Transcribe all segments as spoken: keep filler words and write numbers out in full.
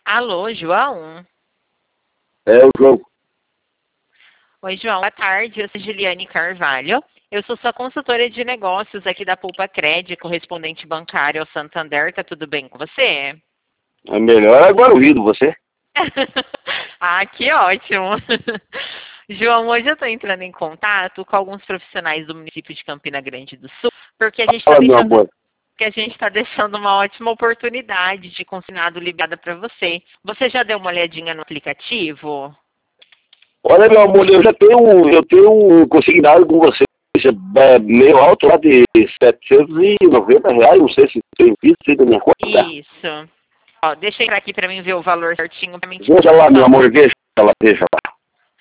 Alô, João? É o João. Oi, João. Boa tarde. Eu sou Juliane Carvalho. Eu sou sua consultora de negócios aqui da Poupa Cred, correspondente bancário ao Santander. Tá tudo bem com você? É melhor agora ouvido você. Ah, que ótimo. João, hoje eu estou entrando em contato com alguns profissionais do município de Campina Grande do Sul, porque a gente está Fala, meu deixando, amor. porque a gente tá deixando uma ótima oportunidade de consignado liberada para você. Você já deu uma olhadinha no aplicativo? Olha, meu amor, eu já tenho, eu tenho um consignado com você. É meio alto lá de setecentos e noventa reais, não sei se tem visto aí da minha conta. Isso. Ó, deixa eu entrar aqui para mim ver o valor certinho para mim te Veja lá, meu passar. amor, veja lá, veja lá.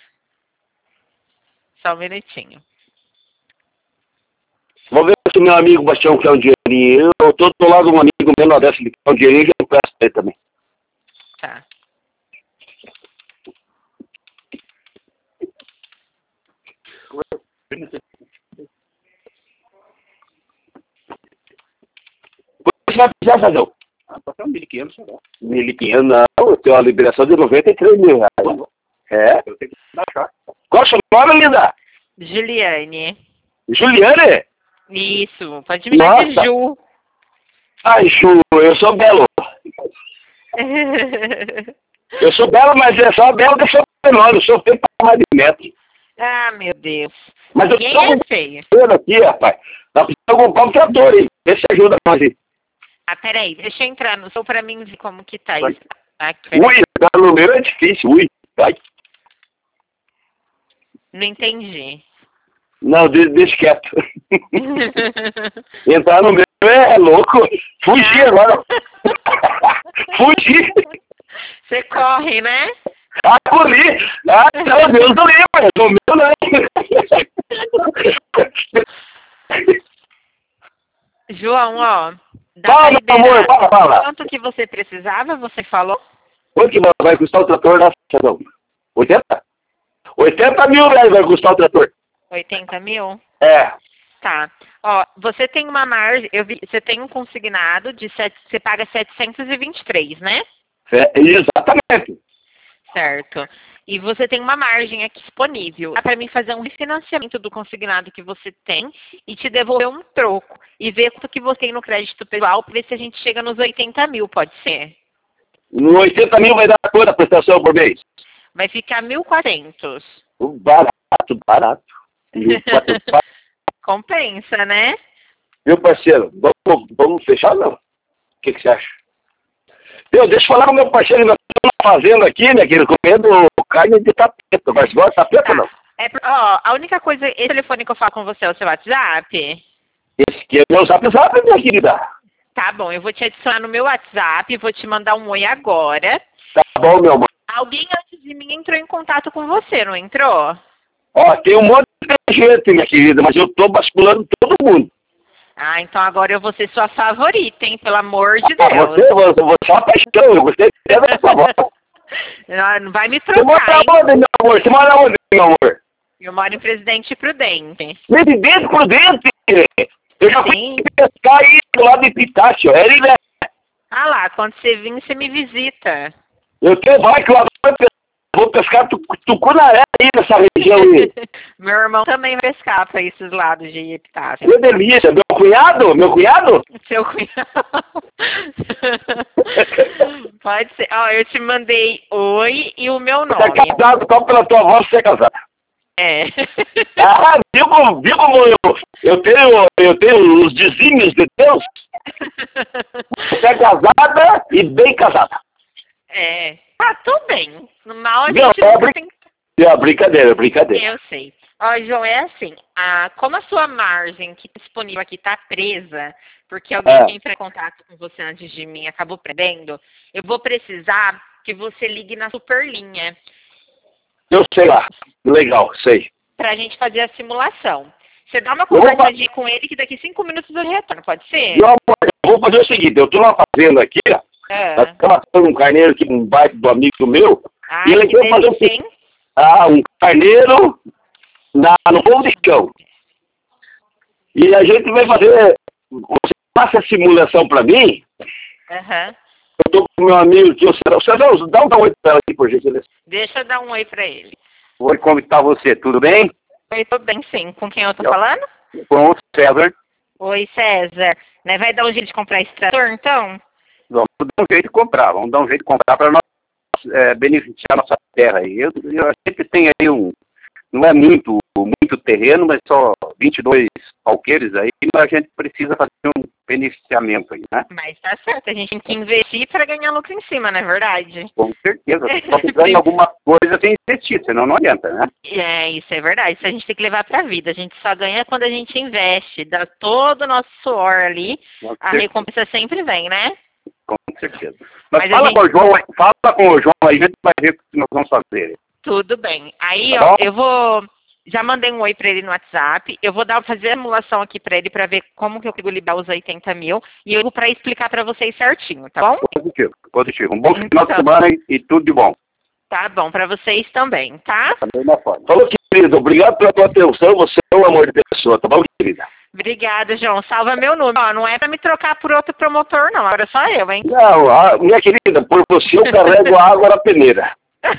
Só um minutinho. Vou ver se o meu amigo Bastião quer um dinheirinho. Eu tô do lado de um amigo meu na dessa que quer um dinheirinho que eu peço aí também. Tá. Você vai precisar, Fazão? Ah, pode ser um mil e quinhentos, não. mil e quinhentos, não. Eu tenho uma liberação de noventa e três mil reais. É? Eu tenho que baixar. Qual é o seu nome, linda? Juliane. Juliane? Isso. Pode me chamar de Nossa. Ju. Ai, Chu, eu sou belo. Eu sou belo, mas é só belo que eu sou menor. Eu sou feio pra mais de metro. Ah, meu Deus. Mas eu Ninguém tô é feio. com aqui, rapaz. Tá precisando comprar um trator aí. Vê se ajuda nós aí. Ah, peraí, deixa eu entrar no seu pra mim ver como que tá Vai. isso. Ah, peraí. Ui, tá no meu é difícil. Ui, vai. Não entendi. Não, de- deixa quieto. Entrar no meu é louco. Fugir agora. Fugir. Você corre, né? Ah, corri. Ah, não, Deus do livro. No meu não. João, ó. Dá Fala, pra meu liberar. amor, fala, fala. Quanto que você precisava, você falou? Quanto que vai custar o trator na estação? oitenta? oitenta mil reais vai custar o trator. oitenta mil? É. Tá. Ó, você tem uma margem, eu vi, você tem um consignado de sete, você paga setecentos e vinte e três, né? É, exatamente. Certo. E você tem uma margem aqui disponível. Dá para mim fazer um refinanciamento do consignado que você tem e te devolver um troco. E ver quanto que você tem no crédito pessoal para ver se a gente chega nos oitenta mil, pode ser? No oitenta mil vai dar quanto a prestação por mês? Vai ficar mil e quatrocentos. Barato, barato. mil e quatrocentos. Compensa, né? Meu parceiro, vamos, vamos fechar não? O que, que você acha? Meu, deixa eu falar com o meu parceiro, nós estamos na fazenda aqui, né, que ele comendo carne de tapeta. Mas gosta de tapeta Tá. ou não? É, por- ó, a única coisa, esse telefone que eu falo com você é o seu WhatsApp? Esse aqui é meu zap zap, minha querida. Tá bom, eu vou te adicionar no meu WhatsApp, vou te mandar um oi agora. Tá bom, meu amor. Alguém antes de mim entrou em contato com você, não entrou? Ó, tem um monte de gente, minha querida, mas eu tô basculando todo mundo. Ah, então agora eu vou ser sua favorita, hein? Pelo amor de Ah, Deus. você, você, você é uma paixão, eu gostei da sua voz. Não, não vai me Você mora trocar, hein? onde, meu amor? Você mora onde, meu amor? Eu moro em Presidente Prudente. Presidente Prudente. Eu já fui Sim. pescar aí do lado de Pitácio. É ele, né? Ah lá, quando você vir, você me visita. Eu tenho barco, eu adoro pescar. Vou pescar tu, tucunaré aí nessa região aí. Meu irmão também vai pescar para esses lados de Epitácio. Que delícia. Meu cunhado? Meu cunhado? Seu cunhado. Pode ser. Ó, eu te mandei oi e o meu Você é nome. casado, só pela tua voz você é casado. É. Ah, viu como, viu como eu, eu, tenho, eu tenho os desígnios de Deus? Você é casada e bem casada. É. Ah, tô bem. No mal a Não, gente é nunca brin- tem. É brincadeira, é brincadeira. Eu sei. Ó, João, é assim, a, como a sua margem que tá disponível aqui está presa, porque alguém É. que entrou em contato com você antes de mim acabou perdendo, eu vou precisar que você ligue na Superlinha Eu sei lá. Legal, sei. para a gente fazer a simulação. Você dá uma Eu vou conversadinha com ele que daqui cinco minutos eu retorno, pode ser? Meu amor, eu vou fazer o seguinte, eu tô na fazenda aqui, ó. Nós Ah. estamos matando um carneiro aqui, um bairro do amigo meu. Ai, E ele que quer fazer delícia, um, hein? ah, um carneiro na, no povo de chão. E a gente vai fazer. Você passa a simulação para mim, Aham. Eu tô com meu amigo aqui, o César. O César, dá um oi pra ela aqui, por gentileza. Deixa eu dar um oi pra ele. Oi, como está você? Tudo bem? Oi, tô bem sim. Com quem eu tô eu, falando? Com o César. Oi, César. Né, vai dar um jeito de comprar esse trator, então? Vamos dar um jeito de comprar. Vamos dar um jeito de comprar para nós é, beneficiar a nossa terra aí. Eu, eu sempre tenho aí um... Não é muito, muito terreno, mas só vinte e dois alqueires aí, mas a gente precisa fazer um beneficiamento aí, né? Mas tá certo, a gente tem que investir para ganhar lucro em cima, não é verdade? Com certeza. Só que ganha alguma coisa sem investir, senão não adianta, né? É, isso é verdade. Isso a gente tem que levar pra vida. A gente só ganha quando a gente investe, dá todo o nosso suor ali, a recompensa sempre vem, né? Com certeza. Mas, Mas fala, gente... com o João, fala com o João aí, a gente vai ver o que nós vamos fazer. Tudo bem. Aí, tá ó, eu vou... Já mandei um oi pra ele no WhatsApp. Eu vou dar, fazer a simulação aqui pra ele pra ver como que eu consigo liberar os oitenta mil. E eu vou pra explicar pra vocês certinho, tá bom? Positivo, positivo. Um bom então, final de semana e, e tudo de bom. Tá bom, pra vocês também, tá? Da mesma forma. Falou, querido. Obrigado pela tua atenção. Você é um amor de pessoa, tá bom, querida? Obrigada, João. Salva meu número. Ó, não é pra me trocar por outro promotor, não. Agora só eu, hein? Não, a, minha querida, por você eu carrego a água na peneira.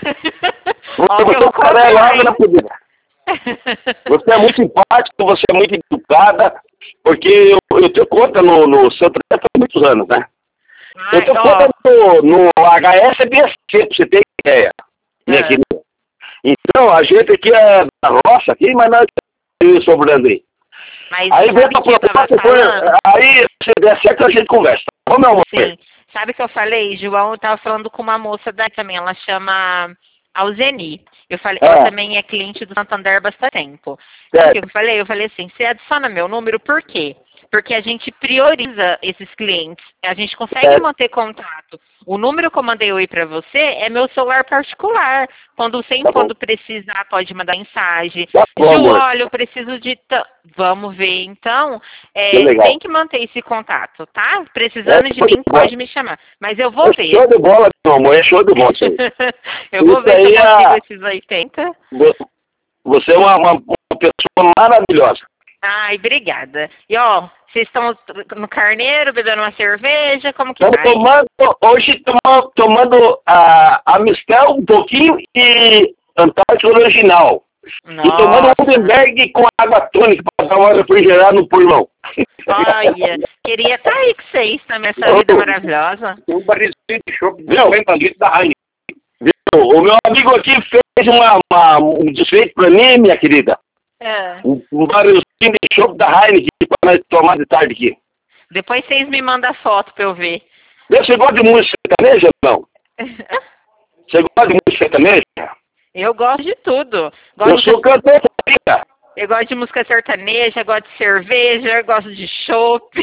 Ó, você eu carrego a água na peneira. Você é muito simpática, você é muito educada, porque eu, eu tenho conta no, no Santo Neto há muitos anos, né? Ai, eu tenho ó. conta no, no H S B C, pra você ter ideia, minha é. querida. Então, a gente aqui é da roça, aqui, mas não é sobrando aí. Mas aí vem pra proposta, for, aí se der certo a gente conversa. Vamos, meu amor? Sim. Sabe o que eu falei, João? Eu tava falando com uma moça daí também, ela chama Alzeni. Eu falei, é. ela também é cliente do Santander há bastante tempo. Sabe o que eu falei? Eu falei assim, você adiciona meu número, por quê? Porque a gente prioriza esses clientes, a gente consegue é. manter contato. O número que eu mandei oi para você é meu celular particular. Quando sempre tá quando precisar, pode mandar mensagem. Tá bom, Ju, olha, eu preciso de... T... Vamos ver, então. É, tem que manter esse contato, tá? Precisando é, de mim, pode me chamar. Mas eu vou é ver. Show de bola, meu amor, é show de bola. eu vou ver se eu consigo é... esses oitenta. Você é uma, uma, uma pessoa maravilhosa. Ai, obrigada. E, ó, vocês estão no Carneiro, bebendo uma cerveja? Como que vai? Tomando, hoje tomando, tomando a, a Mistel um pouquinho e Antártica original. Nossa. E tomando um Lindenberg com água tônica para dar uma refrigerada no pulmão. Olha, queria estar aí com vocês também, essa vida maravilhosa. Um barrilzinho de chope, noventa litros da Heineken. O meu amigo aqui fez uma, uma, um desfeito para mim, minha querida. É. Um, um barrilzinho de chope da Heineken para nós tomar de tarde aqui. Depois vocês me mandam a foto para eu ver. Você gosta de música sertaneja ou não? Você gosta de música sertaneja? Eu gosto de tudo. Gosto eu sou de... cantor, filha. Eu gosto de música sertaneja, gosto de cerveja, gosto de chopp.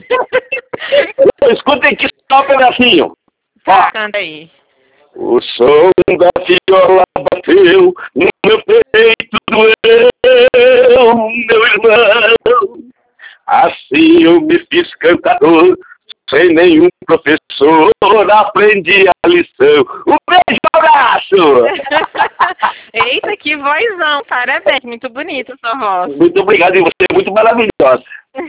Escuta aqui só um pedacinho. Tá, canta aí. O som da viola bateu no meu peito, doeu, meu irmão. Assim eu me fiz cantador, sem nenhum professor, aprendi a lição. Um beijo, abraço! Eita, que vozão, parabéns, muito bonita a sua voz. Muito obrigado, e você é muito maravilhosa.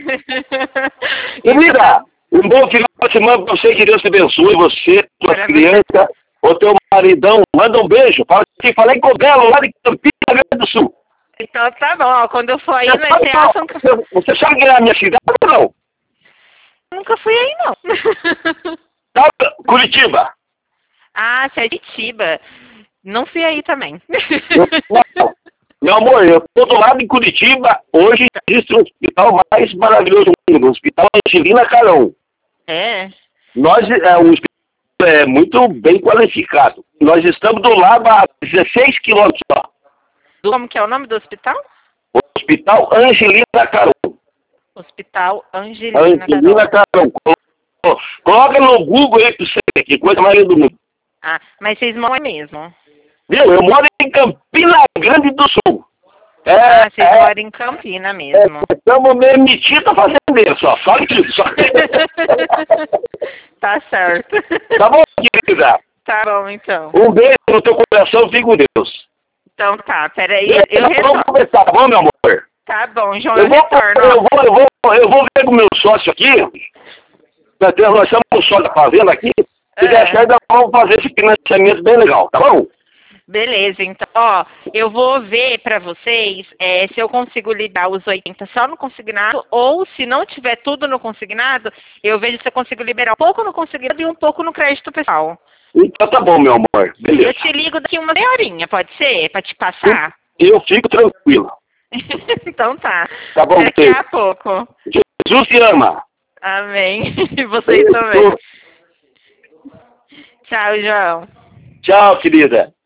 Querida, um bom final de semana pra você, que Deus te abençoe, você, tua criança, o teu maridão, manda um beijo. Fala que falei com o Belo, lá de Campinas, Rio Grande do Sul. Então tá bom, ó, quando eu for aí, você, sabe, você, acham que... você sabe que é a minha cidade ou não? Nunca fui aí, não. Tá, Curitiba. Ah, você é de Curitiba. Não fui aí também. Não, meu amor, eu tô do lado de Curitiba. Hoje existe o hospital mais maravilhoso do mundo, o Hospital Angelina Carão. É? Nós, é um hospital é, muito bem qualificado. Nós estamos do lado a dezesseis quilômetros só. Como que é o nome do hospital? O Hospital Angelina Carão. Hospital Angelina, Angelina Carão. Carão. Coloca no Google aí pra você, que coisa mais linda do mundo. Ah, mas vocês moram mesmo? Viu? Eu moro em Campina Grande do Sul. É, ah, vocês é, moram em Campina mesmo. É, estamos meio metidos fazendeiro só, só isso. Só. Tá certo. Tá bom, querida? Tá bom, então. Um beijo no teu coração, fico com Deus. Então tá, peraí, eu, eu Vamos retorno. conversar, tá bom, meu amor? Tá bom, João, eu, eu vou, retorno. Eu vou, eu, vou, eu vou ver com o meu sócio aqui. Nós estamos um sócio da fazenda aqui. Se É. der certo, vamos fazer esse financiamento bem legal, tá bom? Beleza, então, ó, eu vou ver pra vocês é, se eu consigo liberar os oitenta só no consignado, ou se não tiver tudo no consignado, eu vejo se eu consigo liberar um pouco no consignado e um pouco no crédito pessoal. Então tá bom, meu amor. Beleza. Eu te ligo daqui uma meia horinha, pode ser? Pra te passar? Eu fico tranquilo. Então tá. Tá bom, Daqui Pedro. a pouco. Jesus te ama. Amém. E vocês também. Tchau, João. Tchau, querida.